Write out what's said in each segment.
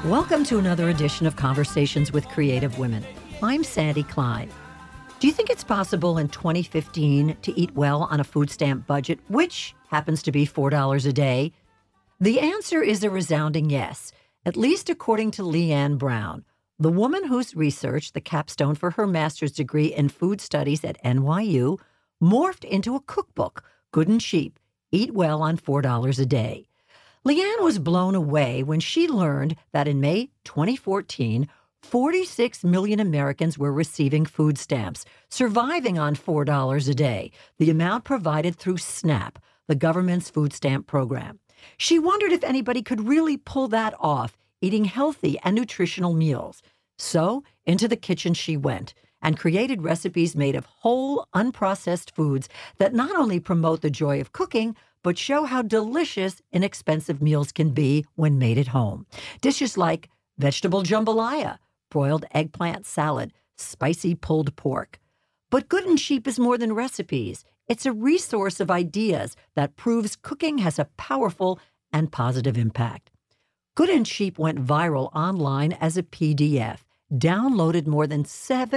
Welcome to another edition of Conversations with Creative Women. I'm Sandy Klein. Do you think it's possible in 2015 to eat well on a food stamp budget, which happens to be $4 a day? The answer is a resounding yes, at least according to Leanne Brown, the woman whose research, the capstone for her master's degree in food studies at NYU, morphed into a cookbook, Good and Cheap, Eat Well on $4 a Day. Leanne was blown away when she learned that in May 2014, 46 million Americans were receiving food stamps, surviving on $4 a day, the amount provided through SNAP, the government's food stamp program. She wondered if anybody could really pull that off, eating healthy and nutritional meals. So into the kitchen she went and created recipes made of whole, unprocessed foods that not only promote the joy of cooking, but show how delicious inexpensive meals can be when made at home. Dishes like vegetable jambalaya, broiled eggplant salad, spicy pulled pork. But Good and Cheap is more than recipes. It's a resource of ideas that proves cooking has a powerful and positive impact. Good and Cheap went viral online as a PDF, downloaded more than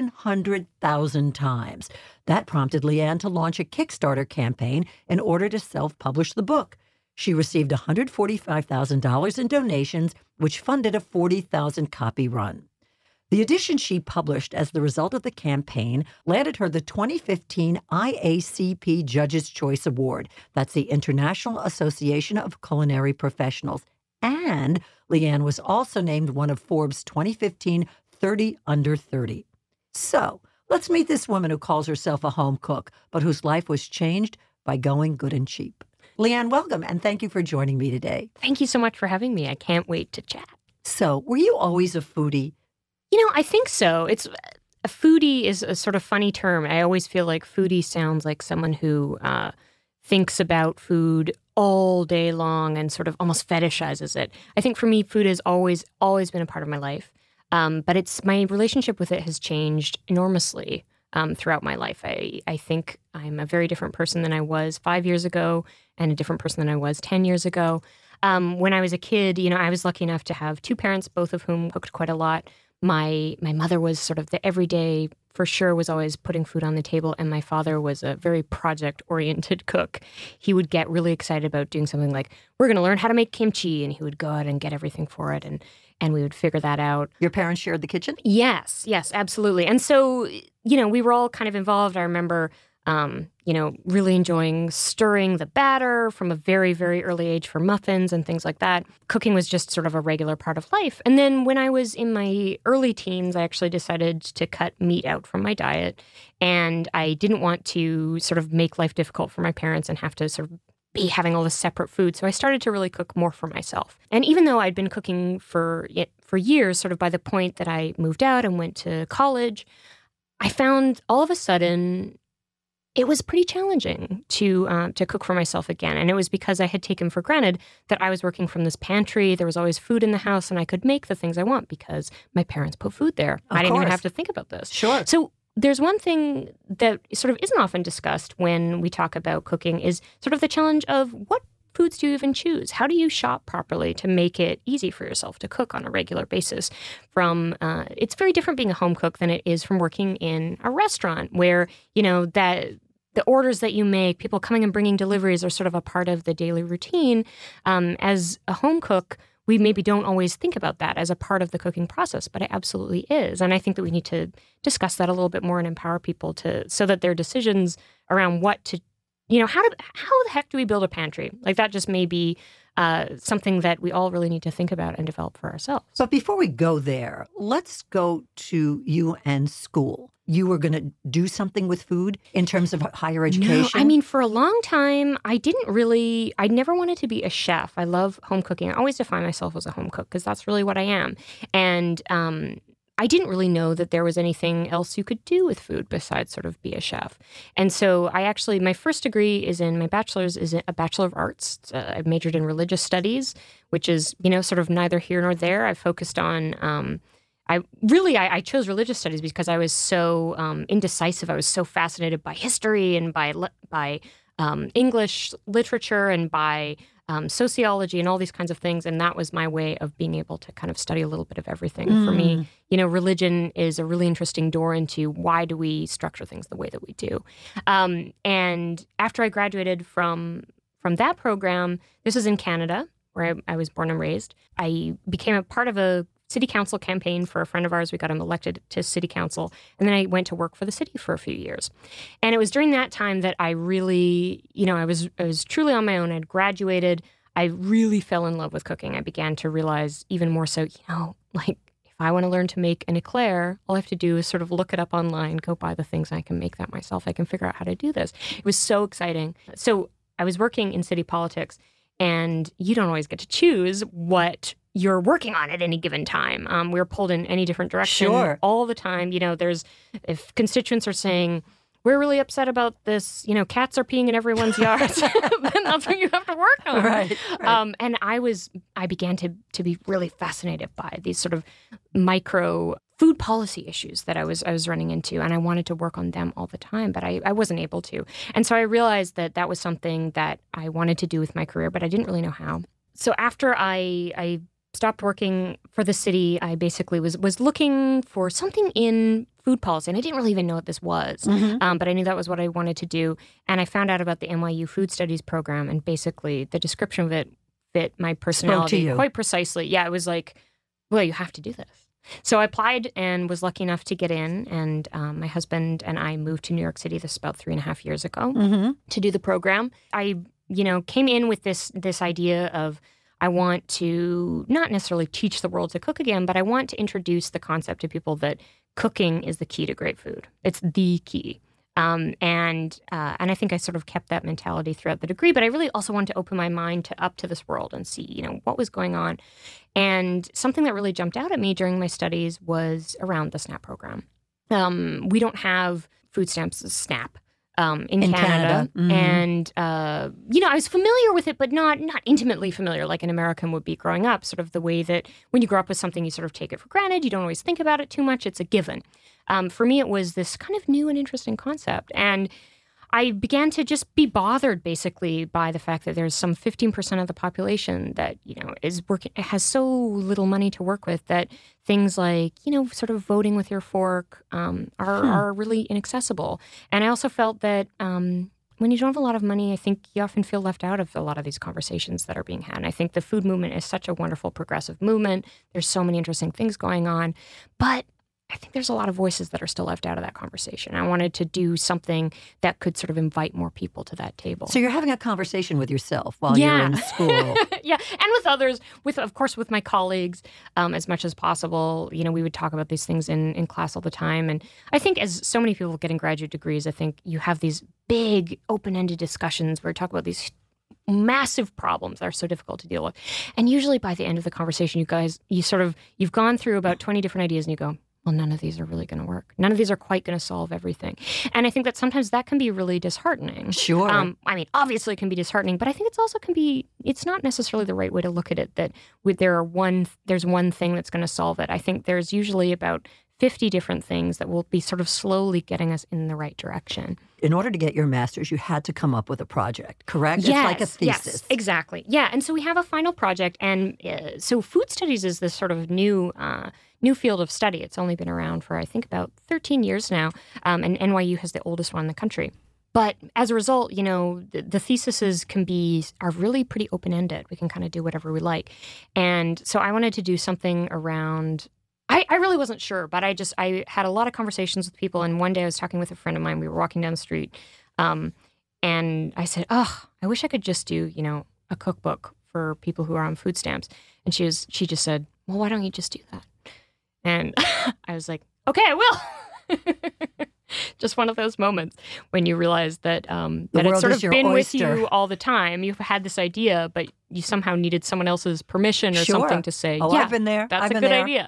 700,000 times. That prompted Leanne to launch a Kickstarter campaign in order to self-publish the book. She received $145,000 in donations, which funded a 40,000-copy run. The edition she published as the result of the campaign landed her the 2015 IACP Judges' Choice Award. That's the International Association of Culinary Professionals. And Leanne was also named one of Forbes' 2015 30 Under 30. So, let's meet this woman who calls herself a home cook, but whose life was changed by going good and cheap. Leanne, welcome, and thank you for joining me today. Thank you so much for having me. I can't wait to chat. So, were you always a foodie? I think so. A foodie is a sort of funny term. I always feel like foodie sounds like someone who thinks about food all day long and sort of almost fetishizes it. I think for me, food has always been a part of my life. But my relationship with it has changed enormously throughout my life. I think I'm a very different person than I was 5 years ago and a different person than I was 10 years ago. When I was a kid, I was lucky enough to have two parents, both of whom cooked quite a lot. My mother was sort of the everyday, for sure, was always putting food on the table, and my father was a very project-oriented cook. He would get really excited about doing something like, we're going to learn how to make kimchi, and he would go out and get everything for it, and we would figure that out. Your parents shared the kitchen? Yes, absolutely. And so, we were all kind of involved. I remember, really enjoying stirring the batter from a very, very early age for muffins and things like that. Cooking was just sort of a regular part of life. And then when I was in my early teens, I actually decided to cut meat out from my diet. And I didn't want to sort of make life difficult for my parents and have to sort of be having all this separate food. So I started to really cook more for myself. And even though I'd been cooking for years, sort of by the point that I moved out and went to college, I found all of a sudden it was pretty challenging to cook for myself again. And it was because I had taken for granted that I was working from this pantry. There was always food in the house and I could make the things I want because my parents put food there. I didn't even have to think about this. Sure. So there's one thing that sort of isn't often discussed when we talk about cooking is sort of the challenge of what foods do you even choose? How do you shop properly to make it easy for yourself to cook on a regular basis? It's very different being a home cook than it is from working in a restaurant where, that the orders that you make, people coming and bringing deliveries are sort of a part of the daily routine. As a home cook, we maybe don't always think about that as a part of the cooking process, but it absolutely is. And I think that we need to discuss that a little bit more and empower people so that their decisions around what to, how the heck do we build a pantry? Like that just may be something that we all really need to think about and develop for ourselves. But before we go there, let's go to you and school. You were going to do something with food in terms of higher education? No, for a long time, I never wanted to be a chef. I love home cooking. I always define myself as a home cook because that's really what I am. And I didn't really know that there was anything else you could do with food besides sort of be a chef. And so my first degree my bachelor's is a Bachelor of Arts. I majored in religious studies, which is, sort of neither here nor there. I focused on, I chose religious studies because I was so indecisive. I was so fascinated by history and by English literature and by sociology, and all these kinds of things. And that was my way of being able to kind of study a little bit of everything. For me, religion is a really interesting door into why do we structure things the way that we do. And after I graduated from that program, this was in Canada, where I was born and raised. I became a part of a city council campaign for a friend of ours. We got him elected to city council. And then I went to work for the city for a few years. And it was during that time that I really, I was truly on my own. I'd graduated. I really fell in love with cooking. I began to realize even more so, if I want to learn to make an eclair, all I have to do is sort of look it up online, go buy the things, and I can make that myself. I can figure out how to do this. It was so exciting. So I was working in city politics, and you don't always get to choose what you're working on at any given time. We're pulled in any different direction all the time. If constituents are saying, we're really upset about this, cats are peeing in everyone's yards, then that's what you have to work on. Right. And I began to be really fascinated by these sort of micro food policy issues that I was running into, and I wanted to work on them all the time, but I wasn't able to. And so I realized that was something that I wanted to do with my career, but I didn't really know how. So after I stopped working for the city, I basically was looking for something in food policy, and I didn't really even know what this was, but I knew that was what I wanted to do. And I found out about the NYU Food Studies program, and basically the description of it fit my personality quite precisely. Yeah, it was like, well, you have to do this. So I applied and was lucky enough to get in, and my husband and I moved to New York City. This is about 3.5 years ago to do the program. I, came in with this idea of I want to not necessarily teach the world to cook again, but I want to introduce the concept to people that cooking is the key to great food. It's the key. And I think I sort of kept that mentality throughout the degree, but I really also wanted to open my mind up to this world and see, what was going on. And something that really jumped out at me during my studies was around the SNAP program. We don't have food stamps as SNAP in Canada. And, I was familiar with it, but not intimately familiar like an American would be growing up, sort of the way that when you grow up with something, you sort of take it for granted. You don't always think about it too much. It's a given. For me, it was this kind of new and interesting concept. And I began to just be bothered basically by the fact that there's some 15% of the population that, is working, has so little money to work with that things like, sort of voting with your fork are really inaccessible. And I also felt that when you don't have a lot of money, I think you often feel left out of a lot of these conversations that are being had. And I think the food movement is such a wonderful progressive movement. There's so many interesting things going on. But I think there's a lot of voices that are still left out of that conversation. I wanted to do something that could sort of invite more people to that table. So you're having a conversation with yourself while you're in school. Yeah, and with others, of course, with my colleagues, as much as possible. We would talk about these things in class all the time. And I think as so many people getting graduate degrees, I think you have these big open-ended discussions where we talk about these massive problems that are so difficult to deal with. And usually by the end of the conversation, you've gone through about 20 different ideas and you go, well, none of these are really going to work. None of these are quite going to solve everything. And I think that sometimes that can be really disheartening. Sure. Obviously it can be disheartening, but I think it's not necessarily the right way to look at it that there's one thing that's going to solve it. I think there's usually about 50 different things that will be sort of slowly getting us in the right direction. In order to get your master's, you had to come up with a project, correct? It's like a thesis. Yes, exactly. Yeah, and so we have a final project, and so food studies is this sort of new field of study. It's only been around for, I think, about 13 years now, and NYU has the oldest one in the country. But as a result, the theses are really pretty open-ended. We can kind of do whatever we like. And so I wanted to do something around, I really wasn't sure, but I had a lot of conversations with people. And one day I was talking with a friend of mine. We were walking down the street, and I said, I wish I could just do, a cookbook for people who are on food stamps. And she just said, well, why don't you just do that? And I was like, okay, I will. Just one of those moments when you realize that it's sort of been with you all the time. You've had this idea, but you somehow needed someone else's permission or something to say, yeah, I've been there. That's a good idea.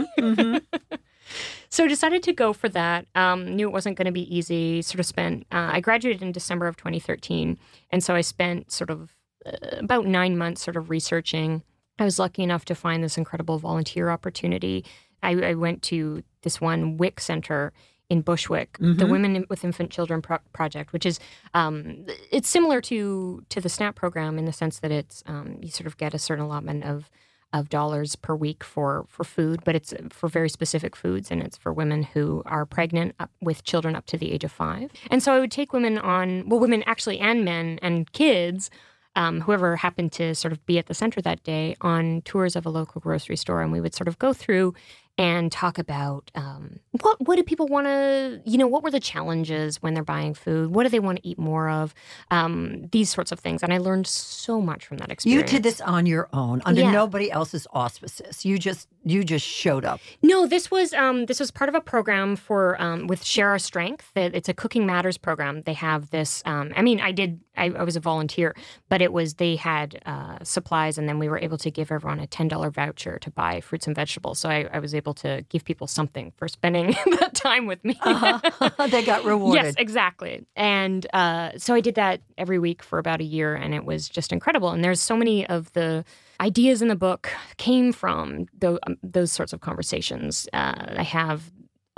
So I decided to go for that. Knew it wasn't going to be easy. Sort of spent, I graduated in December of 2013. And so I spent sort of about 9 months sort of researching. I was lucky enough to find this incredible volunteer opportunity. I went to this one WIC center in Bushwick, the Women with Infant Children Project, which is it's similar to the SNAP program in the sense that it's you sort of get a certain allotment of dollars per week for food, but it's for very specific foods, and it's for women who are pregnant with children up to the age of 5. And so I would take women actually, and men and kids, whoever happened to sort of be at the center that day, on tours of a local grocery store, and we would sort of go through and talk about what do people want to, what were the challenges when they're buying food? What do they want to eat more of? These sorts of things. And I learned so much from that experience. You did this on your own, under nobody else's auspices. You just showed up. No, this was part of a program for with Share Our Strength. It's a Cooking Matters program. They have this. I was a volunteer, but they had supplies, and then we were able to give everyone a $10 voucher to buy fruits and vegetables. So I was able to give people something for spending that time with me. They got rewarded. Yes, exactly. And so I did that every week for about a year, and it was just incredible. And there's so many of the ideas in the book came from those sorts of conversations. I have a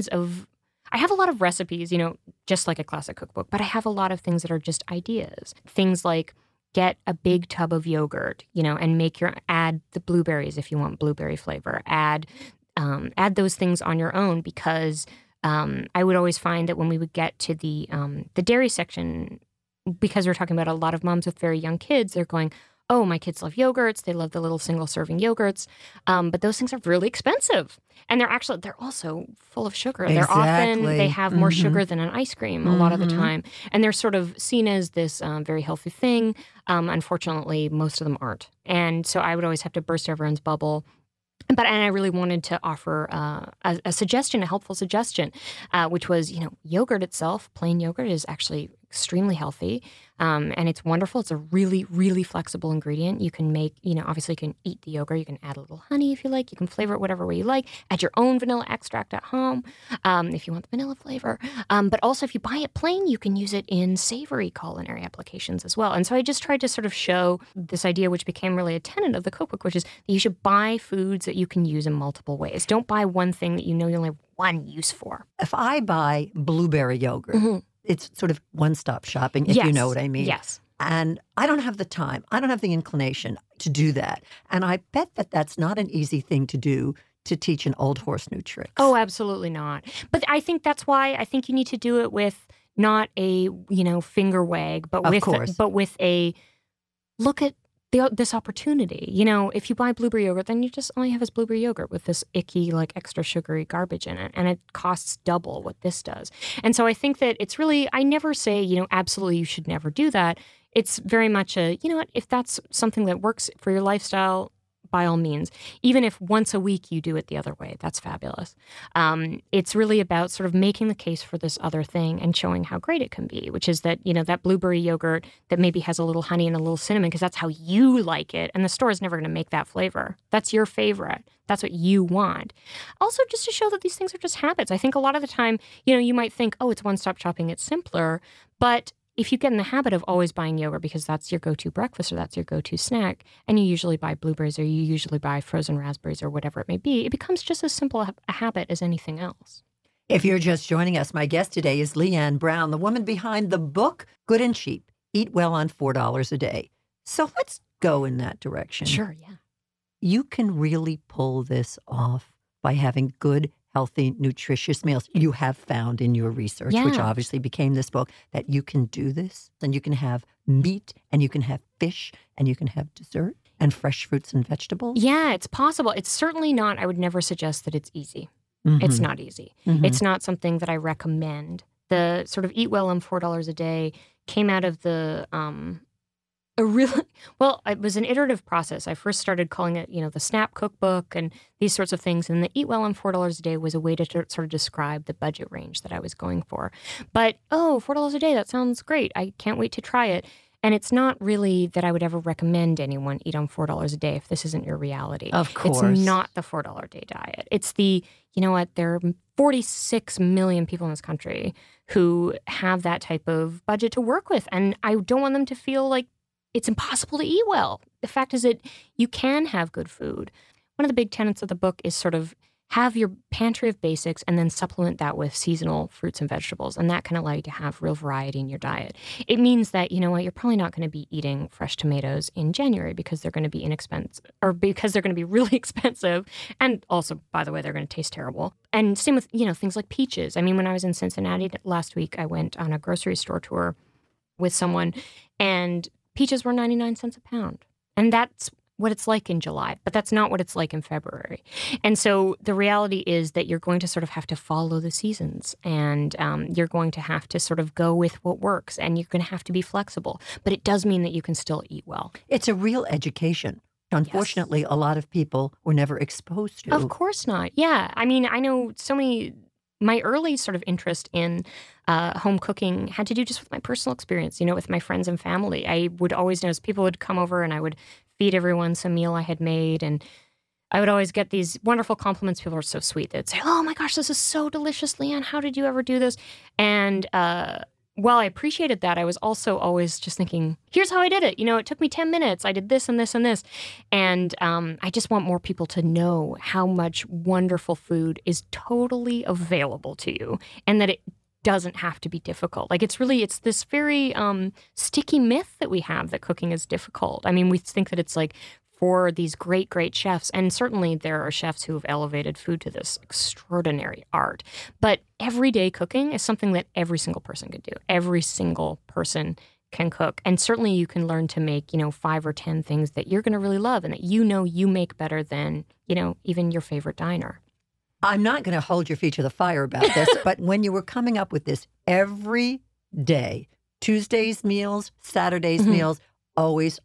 lot of recipes, just like a classic cookbook, but I have a lot of things that are just ideas. Things like get a big tub of yogurt, and add the blueberries if you want blueberry flavor. Add those things on your own, because I would always find that when we would get to the dairy section, because we're talking about a lot of moms with very young kids, they're going, oh, my kids love yogurts. They love the little single-serving yogurts. But those things are really expensive. And they're also full of sugar. Exactly. They have more sugar than an ice cream a lot of the time. And they're sort of seen as this very healthy thing. Unfortunately, most of them aren't. And so I would always have to burst everyone's bubble. And I really wanted to offer a suggestion, a helpful suggestion, which was, yogurt itself, plain yogurt, is actually extremely healthy. And it's wonderful. It's a really, really flexible ingredient. You can make, obviously you can eat the yogurt. You can add a little honey if you like. You can flavor it whatever way you like. Add your own vanilla extract at home if you want the vanilla flavor. But also if you buy it plain, you can use it in savory culinary applications as well. And so I just tried to sort of show this idea, which became really a tenet of the cookbook, which is that you should buy foods that you can use in multiple ways. Don't buy one thing that you only have one use for. If I buy blueberry yogurt, it's sort of one-stop shopping, if you know what I mean. Yes. And I don't have the time. I don't have the inclination to do that. And I bet that that's not an easy thing to do, to teach an old horse new tricks. Oh, absolutely not. But I think that's why I think you need to do it with not a, finger wag, but with a look at this opportunity. If you buy blueberry yogurt, then you just all you have is blueberry yogurt with this icky, extra sugary garbage in it. And it costs double what this does. And so I think that it's really, I never say, absolutely you should never do that. It's very much if that's something that works for your lifestyle, by all means. Even if once a week you do it the other way, that's fabulous. It's really about sort of making the case for this other thing and showing how great it can be, which is that, that blueberry yogurt that maybe has a little honey and a little cinnamon, because that's how you like it. And the store is never going to make that flavor. That's your favorite. That's what you want. Also, just to show that these things are just habits. I think a lot of the time, you might think, oh, it's one-stop shopping, it's simpler. But if you get in the habit of always buying yogurt because that's your go-to breakfast or that's your go-to snack, and you usually buy blueberries or you usually buy frozen raspberries or whatever it may be, it becomes just as simple a habit as anything else. If you're just joining us, my guest today is Leanne Brown, the woman behind the book, Good and Cheap, Eat Well on $4 a Day. So let's go in that direction. Sure, yeah. You can really pull this off by having good, healthy, nutritious meals. You have found in your research, which obviously became this book, that you can do this, and you can have meat, and you can have fish, and you can have dessert, and fresh fruits and vegetables. Yeah, it's possible. It's certainly not, I would never suggest that it's easy. It's not easy. It's not something that I recommend. The sort of Eat Well on $4 a Day came out of it was an iterative process. I first started calling it, the SNAP cookbook and these sorts of things. And the Eat Well on $4 a Day was a way to sort of describe the budget range that I was going for. But, $4 a day, that sounds great. I can't wait to try it. And it's not really that I would ever recommend anyone eat on $4 a day if this isn't your reality. Of course. It's not the $4 a day diet. It's the, there are 46 million people in this country who have that type of budget to work with. And I don't want them to feel like it's impossible to eat well. The fact is that you can have good food. One of the big tenets of the book is sort of have your pantry of basics and then supplement that with seasonal fruits and vegetables. And that can allow you to have real variety in your diet. It means that, you know what, you're probably not going to be eating fresh tomatoes in January because they're going to be inexpensive or because they're going to be really expensive. And also, by the way, they're going to taste terrible. And same with, you know, things like peaches. I mean, when I was in Cincinnati last week, I went on a grocery store tour with someone and peaches were 99 cents a pound. And that's what it's like in July, but that's not what it's like in February. And so the reality is that you're going to sort of have to follow the seasons, and you're going to have to sort of go with what works, and you're going to have to be flexible. But it does mean that you can still eat well. It's a real education. Unfortunately, yes. A lot of people were never exposed to. Of course not. Yeah. I mean, I know so many. My early sort of interest in home cooking had to do just with my personal experience, you know, with my friends and family. I would always notice people would come over and I would feed everyone some meal I had made. And I would always get these wonderful compliments. People are so sweet. They'd say, oh my gosh, this is so delicious, Leanne. How did you ever do this? And while I appreciated that, I was also always just thinking, here's how I did it. You know, it took me 10 minutes. I did this and this and this. And I just want more people to know how much wonderful food is totally available to you and that it doesn't have to be difficult. Like it's this very sticky myth that we have that cooking is difficult. I mean, we think that it's like for these great, great chefs. And certainly there are chefs who have elevated food to this extraordinary art. But everyday cooking is something that every single person could do. Every single person can cook. And certainly you can learn to make, you know, 5 or 10 things that you're going to really love and that you know you make better than, you know, even your favorite diner. I'm not going to hold your feet to the fire about this, but when you were coming up with this every day, Tuesdays meals, Saturdays meals, always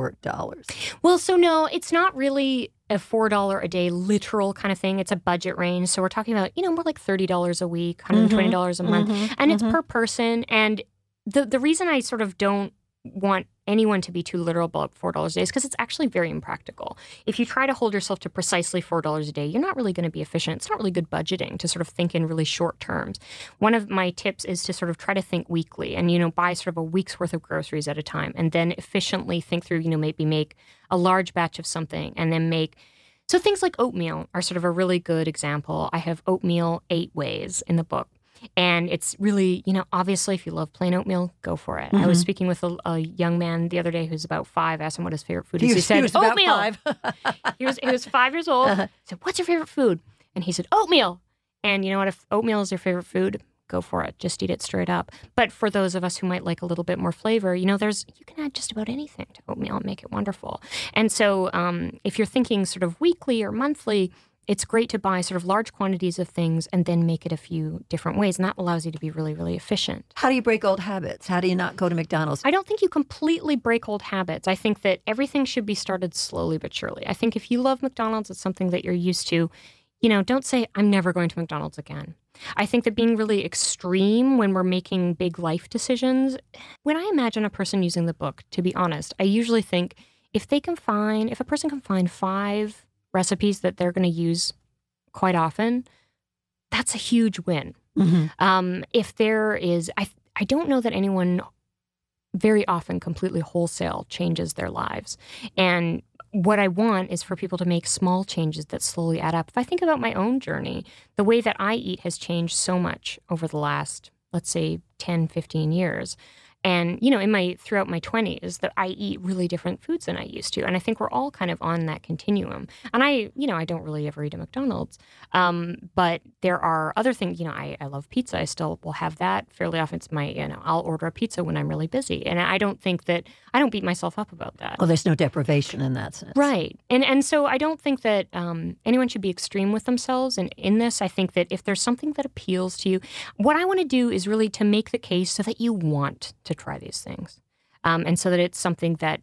$4. Well, so no, it's not really a $4 a day literal kind of thing. It's a budget range. So we're talking about, you know, more like $30 a week, $120 a month. And it's per person. And the reason I sort of don't want anyone to be too literal about $4 a day is because it's actually very impractical. If you try to hold yourself to precisely $4 a day, you're not really going to be efficient. It's not really good budgeting to sort of think in really short terms. One of my tips is to sort of try to think weekly and, you know, buy sort of a week's worth of groceries at a time and then efficiently think through, you know, maybe make a large batch of something and then make. So things like oatmeal are sort of a really good example. I have oatmeal 8 ways in the book. And it's really, you know, obviously, if you love plain oatmeal, go for it. I was speaking with a young man the other day who's about 5. Asked him what his favorite food is. He said, oatmeal. He was 5 years old. I said, what's your favorite food? And he said, oatmeal. And you know what? If oatmeal is your favorite food, go for it. Just eat it straight up. But for those of us who might like a little bit more flavor, you know, you can add just about anything to oatmeal and make it wonderful. And so if you're thinking sort of weekly or monthly, it's great to buy sort of large quantities of things and then make it a few different ways. And that allows you to be really, really efficient. How do you break old habits? How do you not go to McDonald's? I don't think you completely break old habits. I think that everything should be started slowly but surely. I think if you love McDonald's, it's something that you're used to. You know, don't say, I'm never going to McDonald's again. I think that being really extreme when we're making big life decisions, when I imagine a person using the book, to be honest, I usually think if a person can find 5 recipes that they're going to use quite often, that's a huge win. If there is, I don't know that anyone very often completely wholesale changes their lives. And what I want is for people to make small changes that slowly add up. If I think about my own journey, the way that I eat has changed so much over the last, let's say, 10, 15 years. And, you know, throughout my 20s, that I eat really different foods than I used to. And I think we're all kind of on that continuum. And I don't really ever eat at McDonald's. But there are other things, you know, I love pizza. I still will have that fairly often. It's I'll order a pizza when I'm really busy. And I don't beat myself up about that. Oh, there's no deprivation in that sense. Right. And so I don't think that anyone should be extreme with themselves. And in this, I think that if there's something that appeals to you, what I want to do is really to make the case so that you want to try these things. And so that it's something that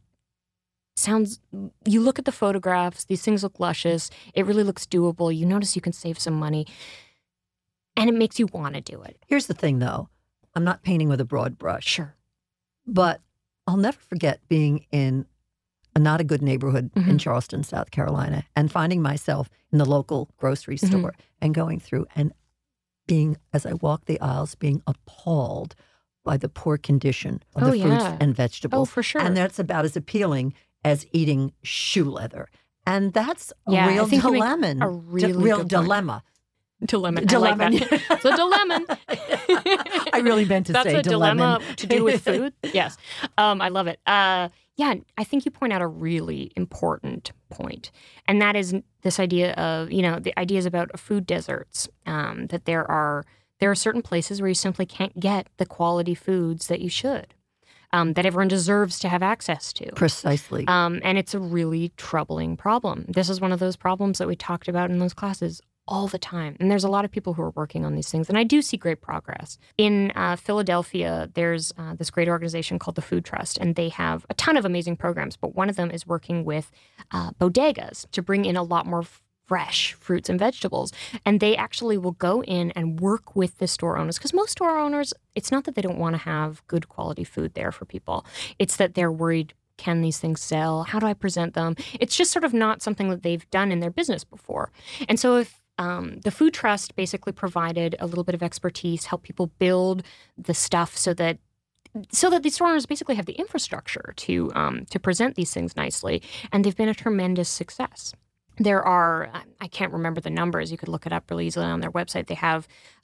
you look at the photographs, these things look luscious, it really looks doable, you notice you can save some money, and it makes you want to do it. Here's the thing, though. I'm not painting with a broad brush. Sure. But I'll never forget being in a not a good neighborhood in Charleston, South Carolina, and finding myself in the local grocery store and going through and being, as I walked the aisles, being appalled by the poor condition of the fruits and vegetables. Oh, for sure. And that's about as appealing as eating shoe leather. And that's a Yeah, real I think you make dilemma. a really real good point. dilemma. Dilemma. Dilemma. I like that. It's a dilemma. I really meant to That's say a dilemma. to do with food. Yes. I love it. Yeah, I think you point out a really important point. And that is this idea of, the ideas about food deserts, that there are certain places where you simply can't get the quality foods that you should, that everyone deserves to have access to. Precisely. And it's a really troubling problem. This is one of those problems that we talked about in those classes all the time. And there's a lot of people who are working on these things. And I do see great progress. In Philadelphia, there's this great organization called the Food Trust, and they have a ton of amazing programs. But one of them is working with bodegas to bring in a lot more fresh fruits and vegetables. And they actually will go in and work with the store owners. Because most store owners, it's not that they don't want to have good quality food there for people. It's that they're worried, can these things sell? How do I present them? It's just sort of not something that they've done in their business before. And so if the Food Trust basically provided a little bit of expertise, help people build the stuff so that these store owners basically have the infrastructure to present these things nicely. And they've been a tremendous success. There are, I can't remember the numbers. You could look it up really easily on their website. They have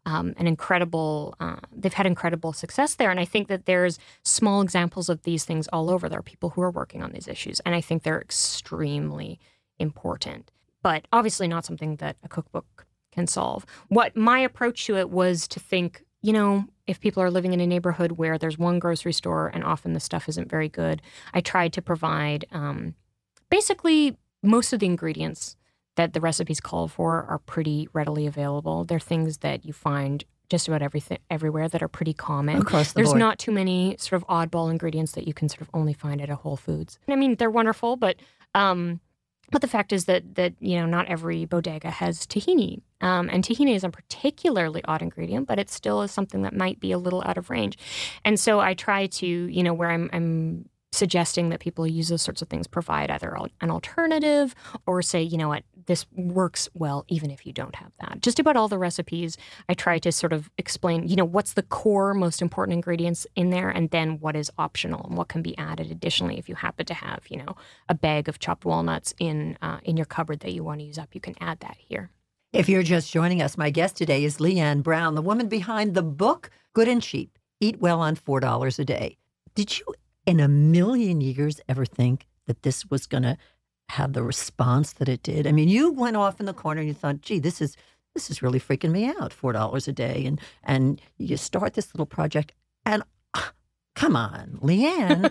they've had incredible success there. And I think that there's small examples of these things all over. There are people who are working on these issues. And I think they're extremely important, but obviously not something that a cookbook can solve. What my approach to it was to think, if people are living in a neighborhood where there's one grocery store and often the stuff isn't very good, I tried to provide basically most of the ingredients that the recipes call for are pretty readily available. They're things that you find just about everywhere that are pretty common. Across the There's board. not too many sort of oddball ingredients that you can sort of only find at a Whole Foods. I mean, they're wonderful, but the fact is that not every bodega has tahini. And tahini is a particularly odd ingredient, but it still is something that might be a little out of range. And so I try to, where I'm suggesting that people use those sorts of things, provide either an alternative or say, you know what, this works well even if you don't have that. Just about all the recipes, I try to sort of explain, what's the core most important ingredients in there and then what is optional and what can be added additionally. If you happen to have, a bag of chopped walnuts in your cupboard that you want to use up, you can add that here. If you're just joining us, my guest today is Leanne Brown, the woman behind the book, Good and Cheap, Eat Well on $4 a Day. Did you in a million years ever think that this was going to have the response that it did? I mean, you went off in the corner and you thought, gee, this is really freaking me out, $4 a day. And you start this little project and come on, Leanne.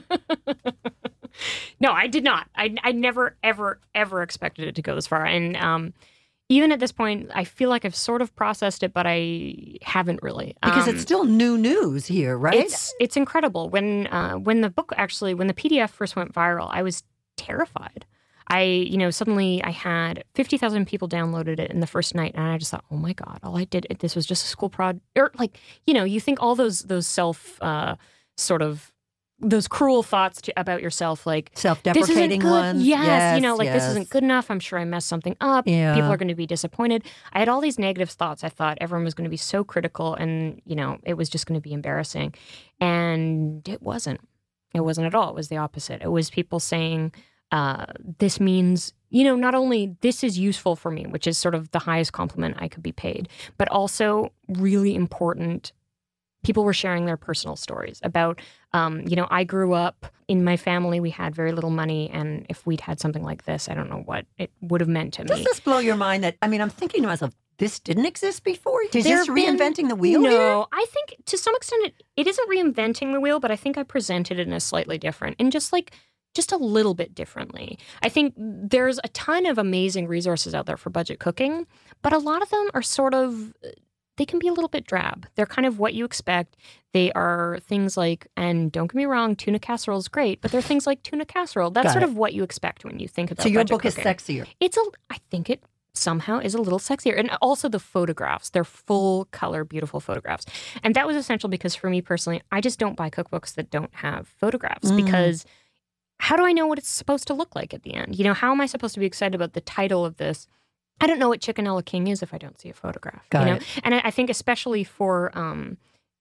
No, I did not. I never, ever, ever expected it to go this far. And even at this point, I feel like I've sort of processed it, but I haven't really. Because it's still new news here, right? It's incredible. When the PDF first went viral, I was terrified. Suddenly I had 50,000 people downloaded it in the first night, and I just thought, oh my God, all I did, this was just a school prod. Or you think all those self sort of those cruel thoughts about yourself, like self-deprecating ones. Yes, this isn't good enough. I'm sure I messed something up. Yeah. People are going to be disappointed. I had all these negative thoughts. I thought everyone was going to be so critical and, it was just going to be embarrassing. And it wasn't. It wasn't at all. It was the opposite. It was people saying, this means, not only this is useful for me, which is sort of the highest compliment I could be paid, but also really important. People were sharing their personal stories about, I grew up in my family, we had very little money. And if we'd had something like this, I don't know what it would have meant to me. Does this blow your mind that, I'm thinking to myself, this didn't exist before? Is this reinventing the wheel here? No, I think to some extent it isn't reinventing the wheel, but I think I presented it in a slightly different and just a little bit differently. I think there's a ton of amazing resources out there for budget cooking, but a lot of them are they can be a little bit drab. They're kind of what you expect. They are things like, and don't get me wrong, tuna casserole is great, but they're things like tuna casserole. That's sort of what you expect when you think about budget cooking. So your book is sexier. I think it somehow is a little sexier. And also the photographs. They're full color, beautiful photographs. And that was essential because for me personally, I just don't buy cookbooks that don't have photographs because how do I know what it's supposed to look like at the end? How am I supposed to be excited about the title of this? I don't know what Chickenella King is if I don't see a photograph. Got it. And I think especially for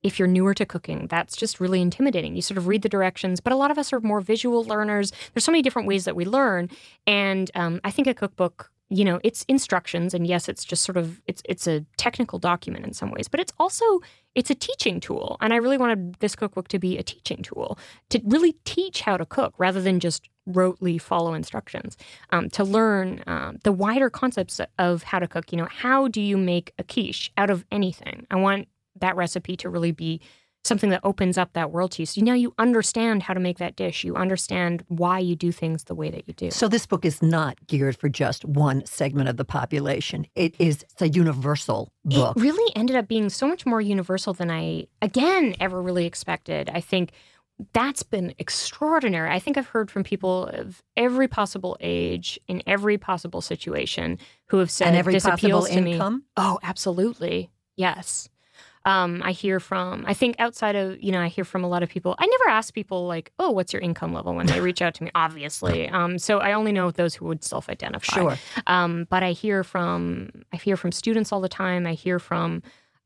if you're newer to cooking, that's just really intimidating. You sort of read the directions, but a lot of us are more visual learners. There's so many different ways that we learn. And I think a cookbook, it's instructions. And yes, it's just sort of, it's a technical document in some ways, but it's a teaching tool. And I really wanted this cookbook to be a teaching tool, to really teach how to cook rather than just rotely follow instructions, to learn the wider concepts of how to cook. How do you make a quiche out of anything? I want that recipe to really be something that opens up that world to you. So now you understand how to make that dish. You understand why you do things the way that you do. So this book is not geared for just one segment of the population. It's a universal book. It really ended up being so much more universal than I, again, ever really expected. I think that's been extraordinary. I think I've heard from people of every possible age, in every possible situation, who have said, and every this possible appeals to income? me. Oh, absolutely. Yes. I hear from, I think outside of, I hear from a lot of people. I never ask people like, oh, what's your income level when they reach out to me, obviously. So I only know those who would self-identify. Sure. But I hear from students all the time. I hear from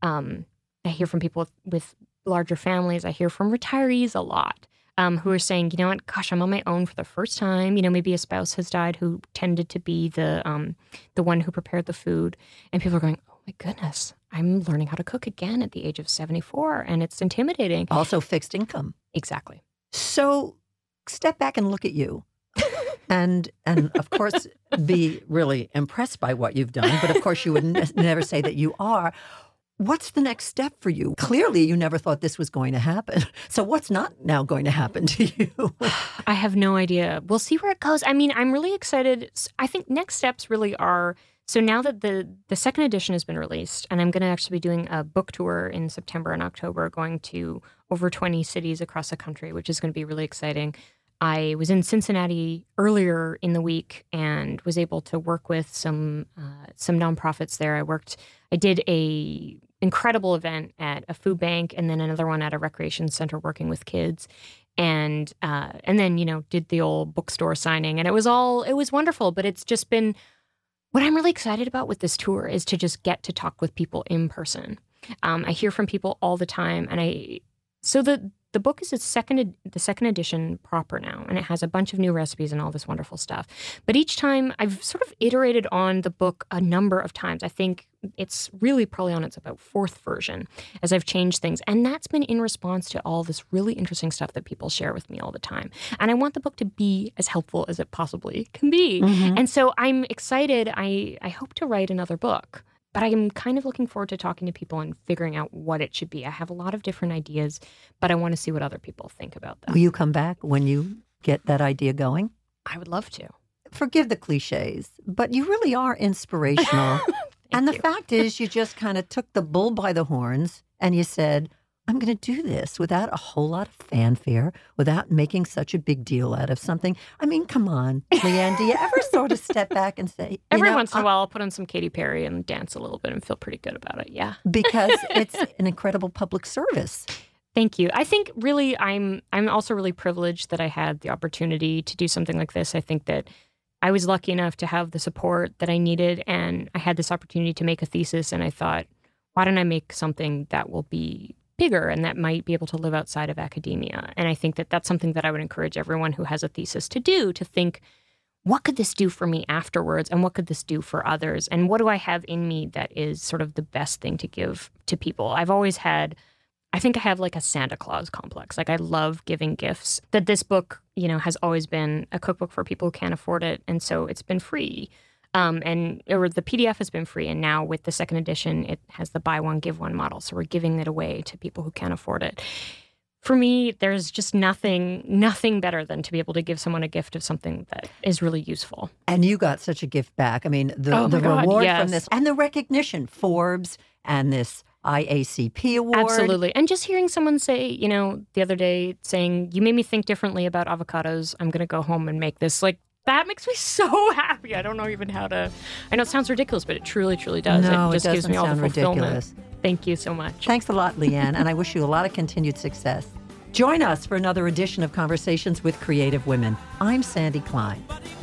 people with larger families. I hear from retirees a lot. Who are saying, you know what, gosh, I'm on my own for the first time. Maybe a spouse has died who tended to be the one who prepared the food. And people are going, oh my goodness, I'm learning how to cook again at the age of 74. And it's intimidating. Also fixed income. Exactly. So step back and look at you. And of course, be really impressed by what you've done. But of course, you would never say that you are. What's the next step for you? Clearly, you never thought this was going to happen. So what's not now going to happen to you? I have no idea. We'll see where it goes. I mean, I'm really excited. I think next steps really are, so now that the second edition has been released, and I'm going to actually be doing a book tour in September and October, going to over 20 cities across the country, which is going to be really exciting. I was in Cincinnati earlier in the week and was able to work with some nonprofits there. I did a incredible event at a food bank and then another one at a recreation center working with kids. And then, did the old bookstore signing. And it was wonderful, but it's just been, what I'm really excited about with this tour is to just get to talk with people in person. I hear from people all the time. So the book is the second edition proper now, and it has a bunch of new recipes and all this wonderful stuff. But each time I've sort of iterated on the book a number of times. I think it's really probably on its about fourth version as I've changed things. And that's been in response to all this really interesting stuff that people share with me all the time. And I want the book to be as helpful as it possibly can be. Mm-hmm. And so I'm excited. I hope to write another book. But I'm kind of looking forward to talking to people and figuring out what it should be. I have a lot of different ideas, but I want to see what other people think about them. Will you come back when you get that idea I would love to. Forgive the cliches, but you really are inspirational. And the fact is, you just kind of took the bull by the horns and you said, I'm going to do this without a whole lot of fanfare, without making such a big deal out of something. I mean, come on, Leanne, do you ever sort of step back and say... Every once in a while, I'll put on some Katy Perry and dance a little bit and feel pretty good about it, yeah. Because it's an incredible public service. Thank you. I think really I'm also really privileged that I had the opportunity to do something like this. I think that I was lucky enough to have the support that I needed, and I had this opportunity to make a thesis, and I thought, why don't I make something that will be bigger and that might be able to live outside of academia? And I think that that's something that I would encourage everyone who has a thesis to do, to think, what could this do for me afterwards? And what could this do for others? And what do I have in me that is sort of the best thing to give to people? I've always had, I think I have like a Santa Claus complex. Like I love giving gifts. That this book, has always been a cookbook for people who can't afford it. And so it's been free. Or the PDF has been free, and now with the second edition, it has the buy one, give one model. So we're giving it away to people who can't afford it. For me, there's just nothing better than to be able to give someone a gift of something that is really useful. And you got such a gift back. I mean, the reward from this and the recognition, Forbes and this IACP award. Absolutely. And just hearing someone say, the other day saying, you made me think differently about avocados. I'm going to go home and make this. Like, that makes me so happy. I don't know even how to... I know it sounds ridiculous, but it truly, truly does. No, it just gives me all the fulfillment. Ridiculous. Thank you so much. Thanks a lot, Leanne, and I wish you a lot of continued success. Join us for another edition of Conversations with Creative Women. I'm Sandy Klein.